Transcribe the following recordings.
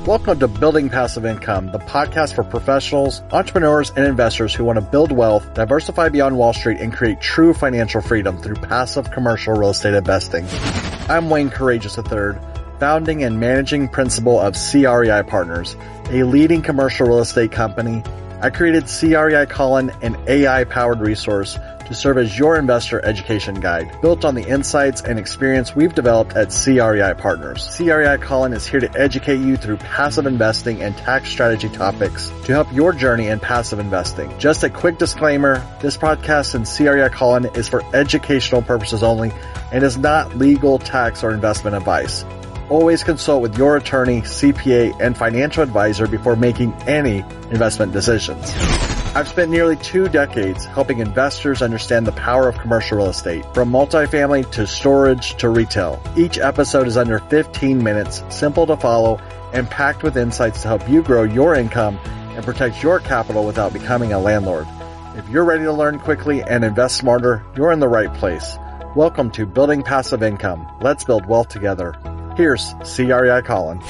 Welcome to Building Passive Income, the podcast for professionals, entrepreneurs, and investors who want to build wealth, diversify beyond Wall Street, and create true financial freedom through passive commercial real estate investing. I'm Wayne Courageous III, founding and managing principal of CREI Partners, a leading commercial real estate company. I created CREI Colin, an AI-powered resource to serve as your investor education guide, built on the insights and experience we've developed at CREI Partners. CREI Colin is here to educate you through passive investing and tax strategy topics to help your journey in passive investing. Just a quick disclaimer, this podcast and CREI Colin is for educational purposes only and is not legal, tax, or investment advice. Always consult with your attorney, CPA, and financial advisor before making any investment decisions. I've spent nearly 2 decades helping investors understand the power of commercial real estate, from multifamily to storage to retail. Each episode is under 15 minutes, simple to follow, and packed with insights to help you grow your income and protect your capital without becoming a landlord. If you're ready to learn quickly and invest smarter, you're in the right place. Welcome to Building Passive Income. Let's build wealth together. Here's CREI Colin.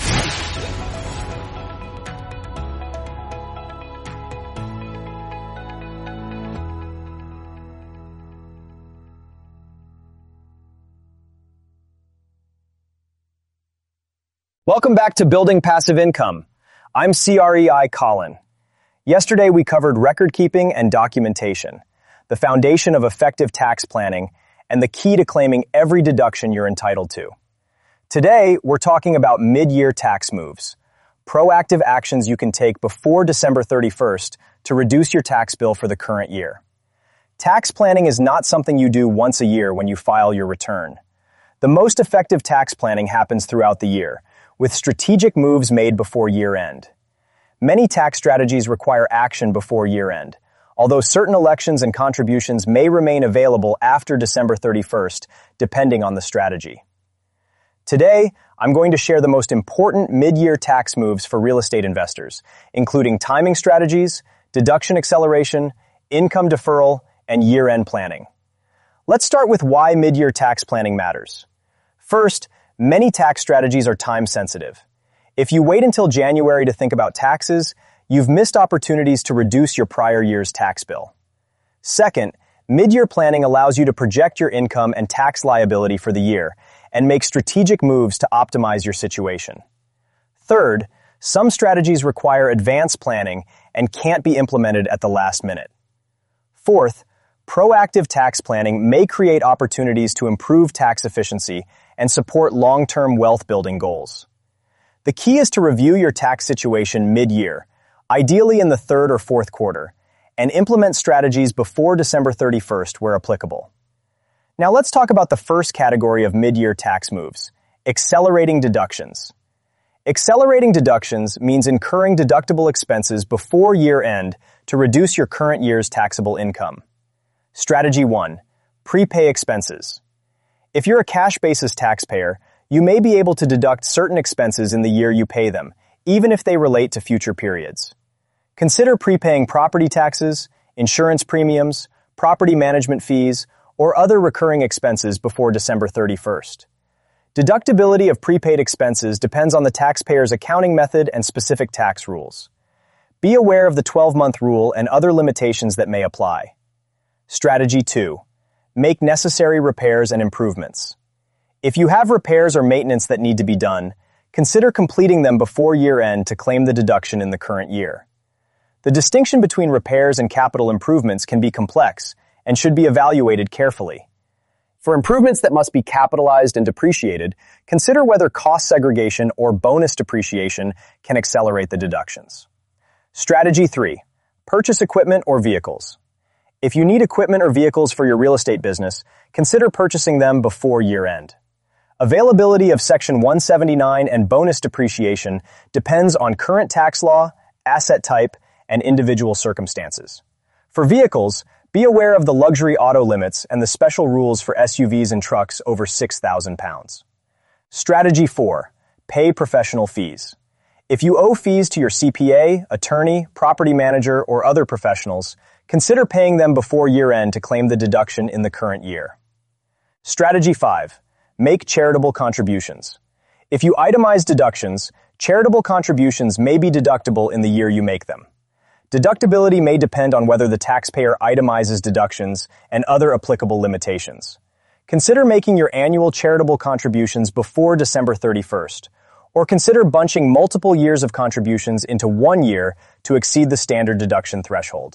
Welcome back to Building Passive Income. I'm CREI Colin. Yesterday we covered record keeping and documentation, the foundation of effective tax planning, and the key to claiming every deduction you're entitled to. Today, we're talking about mid-year tax moves, proactive actions you can take before December 31st to reduce your tax bill for the current year. Tax planning is not something you do once a year when you file your return. The most effective tax planning happens throughout the year, with strategic moves made before year-end. Many tax strategies require action before year-end, although certain elections and contributions may remain available after December 31st, depending on the strategy. Today, I'm going to share the most important mid-year tax moves for real estate investors, including timing strategies, deduction acceleration, income deferral, and year-end planning. Let's start with why mid-year tax planning matters. First, many tax strategies are time-sensitive. If you wait until January to think about taxes, you've missed opportunities to reduce your prior year's tax bill. Second, mid-year planning allows you to project your income and tax liability for the year and make strategic moves to optimize your situation. Third, some strategies require advanced planning and can't be implemented at the last minute. Fourth, proactive tax planning may create opportunities to improve tax efficiency and support long-term wealth-building goals. The key is to review your tax situation mid-year, ideally in the third or fourth quarter, and implement strategies before December 31st where applicable. Now let's talk about the first category of mid-year tax moves, accelerating deductions. Accelerating deductions means incurring deductible expenses before year-end to reduce your current year's taxable income. Strategy 1. Prepay expenses. If you're a cash-basis taxpayer, you may be able to deduct certain expenses in the year you pay them, even if they relate to future periods. Consider prepaying property taxes, insurance premiums, property management fees, or other recurring expenses before December 31st. Deductibility of prepaid expenses depends on the taxpayer's accounting method and specific tax rules. Be aware of the 12-month rule and other limitations that may apply. Strategy 2. Make necessary repairs and improvements. If you have repairs or maintenance that need to be done, consider completing them before year-end to claim the deduction in the current year. The distinction between repairs and capital improvements can be complex and should be evaluated carefully. For improvements that must be capitalized and depreciated, consider whether cost segregation or bonus depreciation can accelerate the deductions. Strategy 3. Purchase equipment or vehicles. If you need equipment or vehicles for your real estate business, consider purchasing them before year-end. Availability of Section 179 and bonus depreciation depends on current tax law, asset type, and individual circumstances. For vehicles, be aware of the luxury auto limits and the special rules for SUVs and trucks over 6,000 pounds. Strategy 4. Pay professional fees. If you owe fees to your CPA, attorney, property manager, or other professionals, consider paying them before year-end to claim the deduction in the current year. Strategy 5. Make charitable contributions. If you itemize deductions, Charitable contributions may be deductible in the year you make them. Deductibility may depend on whether the taxpayer itemizes deductions and other applicable limitations. Consider making your annual charitable contributions before December 31st, or consider bunching multiple years of contributions into 1 year to exceed the standard deduction threshold.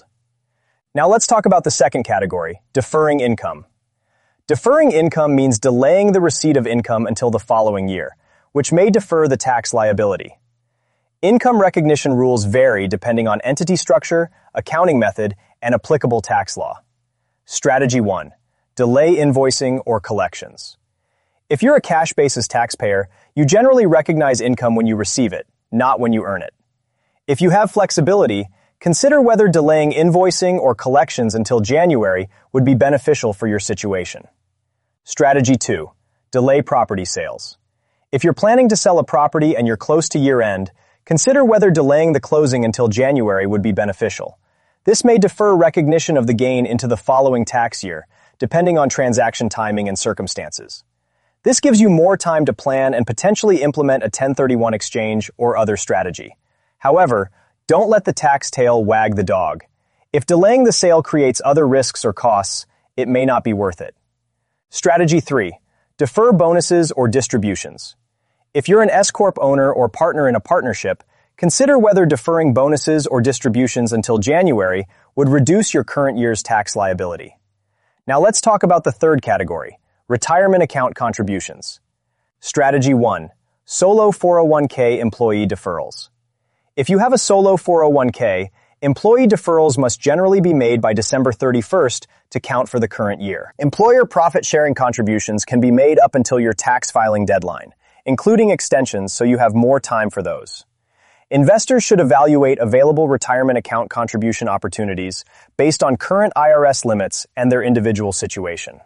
Now let's talk about the second category, deferring income. Deferring income means delaying the receipt of income until the following year, which may defer the tax liability. Income recognition rules vary depending on entity structure, accounting method, and applicable tax law. Strategy 1. Delay invoicing or collections. If you're a cash basis taxpayer, you generally recognize income when you receive it, not when you earn it. If you have flexibility, consider whether delaying invoicing or collections until January would be beneficial for your situation. Strategy 2. Delay property sales. If you're planning to sell a property and you're close to year-end, consider whether delaying the closing until January would be beneficial. This may defer recognition of the gain into the following tax year, depending on transaction timing and circumstances. This gives you more time to plan and potentially implement a 1031 exchange or other strategy. However, don't let the tax tail wag the dog. If delaying the sale creates other risks or costs, it may not be worth it. Strategy 3. Defer bonuses or distributions. If you're an S-Corp owner or partner in a partnership, consider whether deferring bonuses or distributions until January would reduce your current year's tax liability. Now let's talk about the third category, retirement account contributions. Strategy 1. Solo 401k employee deferrals. If you have a solo 401k, employee deferrals must generally be made by December 31st to count for the current year. Employer profit-sharing contributions can be made up until your tax filing deadline, including extensions so you have more time for those. Investors should evaluate available retirement account contribution opportunities based on current IRS limits and their individual situation.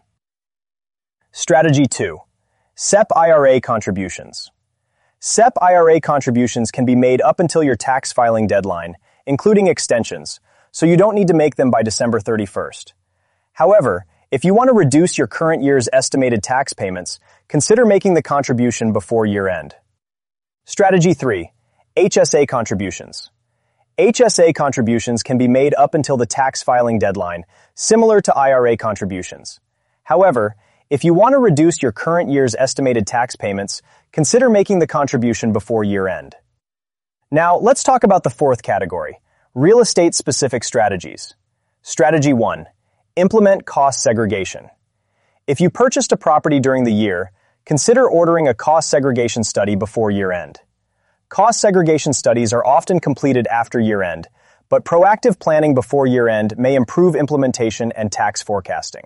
Strategy 2. SEP IRA contributions. SEP IRA contributions can be made up until your tax filing deadline, including extensions, so you don't need to make them by December 31st. However, if you want to reduce your current year's estimated tax payments, consider making the contribution before year-end. Strategy 3. HSA contributions. HSA contributions can be made up until the tax filing deadline, similar to IRA contributions. However, if you want to reduce your current year's estimated tax payments, consider making the contribution before year-end. Now, let's talk about the fourth category, real estate-specific strategies. Strategy 1. Implement cost segregation. If you purchased a property during the year, consider ordering a cost segregation study before year-end. Cost segregation studies are often completed after year-end, but proactive planning before year-end may improve implementation and tax forecasting.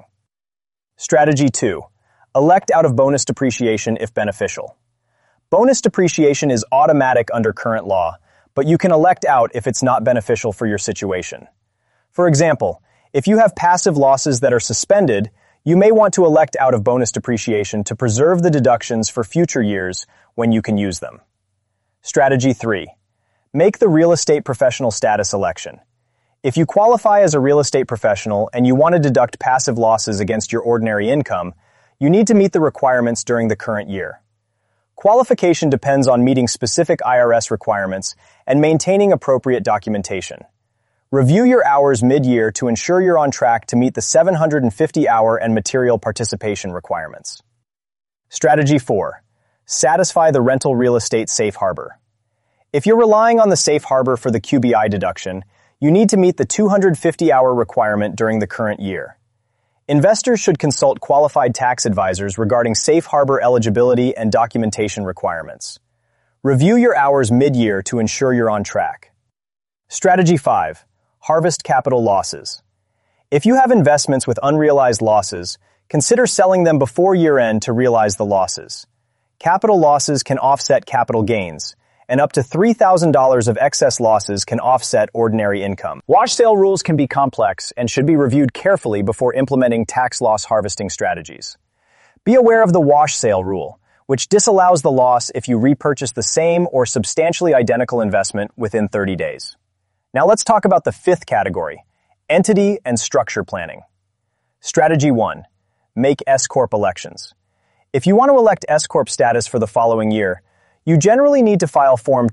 Strategy 2. Elect out of bonus depreciation if beneficial. Bonus depreciation is automatic under current law, but you can elect out if it's not beneficial for your situation. For example, if you have passive losses that are suspended, you may want to elect out of bonus depreciation to preserve the deductions for future years when you can use them. Strategy 3. Make the real estate professional status election. If you qualify as a real estate professional and you want to deduct passive losses against your ordinary income, you need to meet the requirements during the current year. Qualification depends on meeting specific IRS requirements and maintaining appropriate documentation. Review your hours mid-year to ensure you're on track to meet the 750-hour and material participation requirements. Strategy 4. Satisfy the rental real estate safe harbor. If you're relying on the safe harbor for the QBI deduction, you need to meet the 250-hour requirement during the current year. Investors should consult qualified tax advisors regarding safe harbor eligibility and documentation requirements. Review your hours mid-year to ensure you're on track. Strategy 5. Harvest capital losses. If you have investments with unrealized losses, consider selling them before year-end to realize the losses. Capital losses can offset capital gains, and up to $3,000 of excess losses can offset ordinary income. Wash sale rules can be complex and should be reviewed carefully before implementing tax loss harvesting strategies. Be aware of the wash sale rule, which disallows the loss if you repurchase the same or substantially identical investment within 30 days. Now let's talk about the fifth category, entity and structure planning. Strategy 1. Make S-Corp elections. If you want to elect S-Corp status for the following year, You generally need to file Form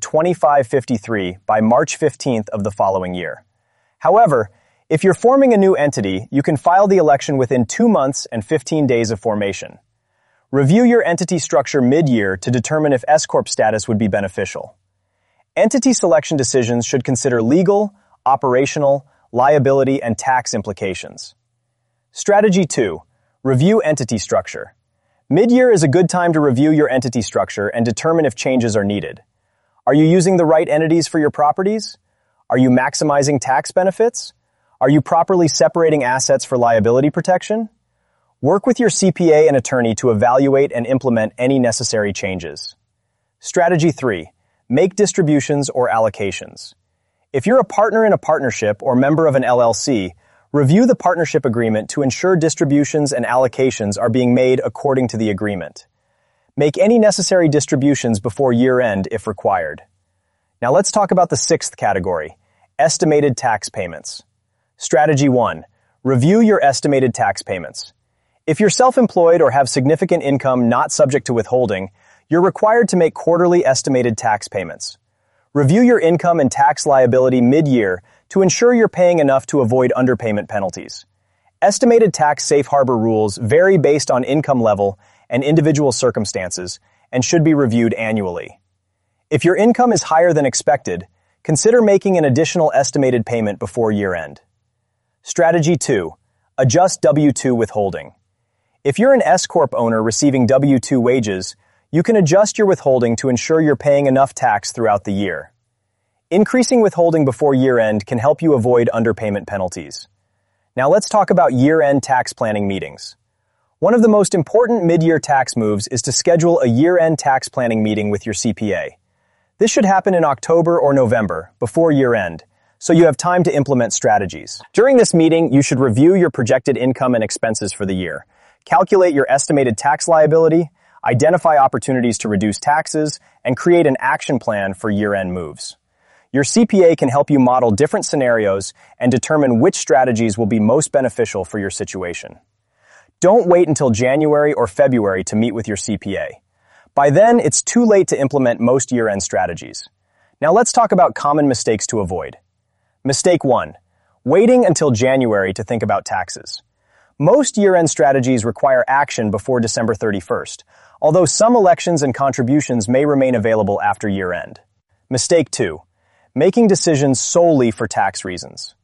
2553 by March 15th of the following year. However, if you're forming a new entity, you can file the election within 2 months and 15 days of formation. Review your entity structure mid-year to determine if S-Corp status would be beneficial. Entity selection decisions should consider legal, operational, liability, and tax implications. Strategy 2. Review entity structure. Mid-year is a good time to review your entity structure and determine if changes are needed. Are you using the right entities for your properties? Are you maximizing tax benefits? Are you properly separating assets for liability protection? Work with your CPA and attorney to evaluate and implement any necessary changes. Strategy 3. Make distributions or allocations. If you're a partner in a partnership or member of an LLC, review the partnership agreement to ensure distributions and allocations are being made according to the agreement. Make any necessary distributions before year-end if required. Now let's talk about the 6th category, estimated tax payments. Strategy 1. Review your estimated tax payments. If you're self-employed or have significant income not subject to withholding, you're required to make quarterly estimated tax payments. Review your income and tax liability mid-year to ensure you're paying enough to avoid underpayment penalties. Estimated tax safe harbor rules vary based on income level and individual circumstances and should be reviewed annually. If your income is higher than expected, consider making an additional estimated payment before year-end. Strategy 2. Adjust W-2 withholding. If you're an S-Corp owner receiving W-2 wages, you can adjust your withholding to ensure you're paying enough tax throughout the year. Increasing withholding before year-end can help you avoid underpayment penalties. Now let's talk about year-end tax planning meetings. One of the most important mid-year tax moves is to schedule a year-end tax planning meeting with your CPA. This should happen in October or November, before year-end, so you have time to implement strategies. During this meeting, you should review your projected income and expenses for the year, calculate your estimated tax liability, identify opportunities to reduce taxes, and create an action plan for year-end moves. Your CPA can help you model different scenarios and determine which strategies will be most beneficial for your situation. Don't wait until January or February to meet with your CPA. By then, it's too late to implement most year-end strategies. Now let's talk about common mistakes to avoid. Mistake 1. Waiting until January to think about taxes. Most year-end strategies require action before December 31st, although some elections and contributions may remain available after year-end. Mistake 2. Making decisions solely for tax reasons.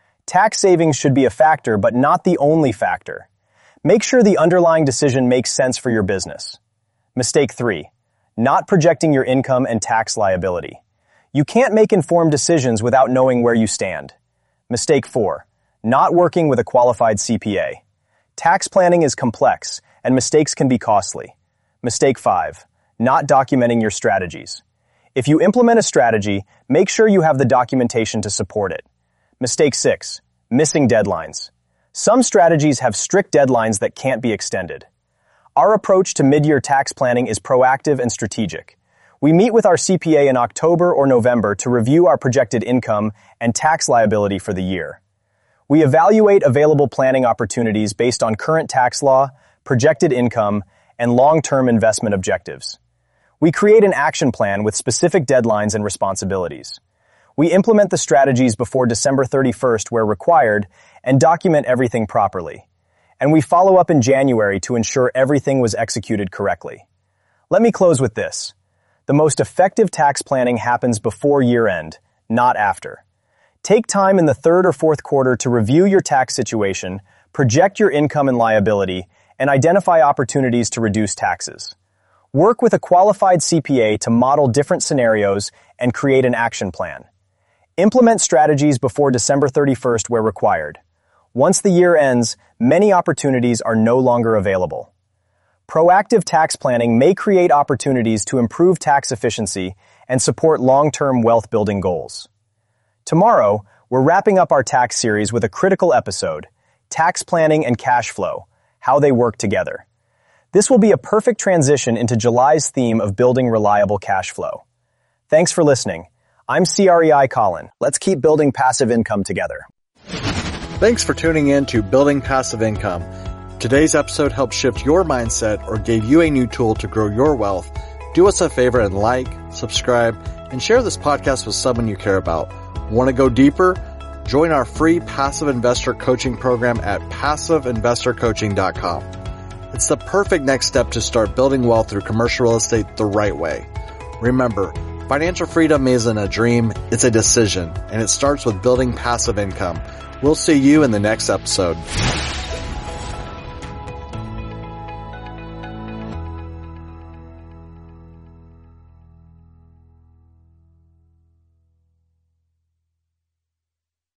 Tax savings should be a factor, but not the only factor. Make sure the underlying decision makes sense for your business. Mistake 3. Not projecting your income and tax liability. You can't make informed decisions without knowing where you stand. Mistake 4. Not working with a qualified CPA. Tax planning is complex, and mistakes can be costly. Mistake 5. Not documenting your strategies. If you implement a strategy, make sure you have the documentation to support it. Mistake 6. Missing deadlines. Some strategies have strict deadlines that can't be extended. Our approach to mid-year tax planning is proactive and strategic. We meet with our CPA in October or November to review our projected income and tax liability for the year. We evaluate available planning opportunities based on current tax law, projected income, and long-term investment objectives. We create an action plan with specific deadlines and responsibilities. We implement the strategies before December 31st where required and document everything properly. And we follow up in January to ensure everything was executed correctly. Let me close with this. The most effective tax planning happens before year-end, not after. Take time in the 3rd or 4th quarter to review your tax situation, project your income and liability, and identify opportunities to reduce taxes. Work with a qualified CPA to model different scenarios and create an action plan. Implement strategies before December 31st where required. Once the year ends, many opportunities are no longer available. Proactive tax planning may create opportunities to improve tax efficiency and support long-term wealth-building goals. Tomorrow, we're wrapping up our tax series with a critical episode, Tax Planning and Cash Flow, How They Work Together. This will be a perfect transition into July's theme of building reliable cash flow. Thanks for listening. I'm CREI Colin. Let's keep building passive income together. Thanks for tuning in to Building Passive Income. Today's episode helped shift your mindset or gave you a new tool to grow your wealth. Do us a favor and like, subscribe, and share this podcast with someone you care about. Want to go deeper? Join our free passive investor coaching program at passiveinvestorcoaching.com. It's the perfect next step to start building wealth through commercial real estate the right way. Remember, financial freedom isn't a dream, it's a decision, and it starts with building passive income. We'll see you in the next episode.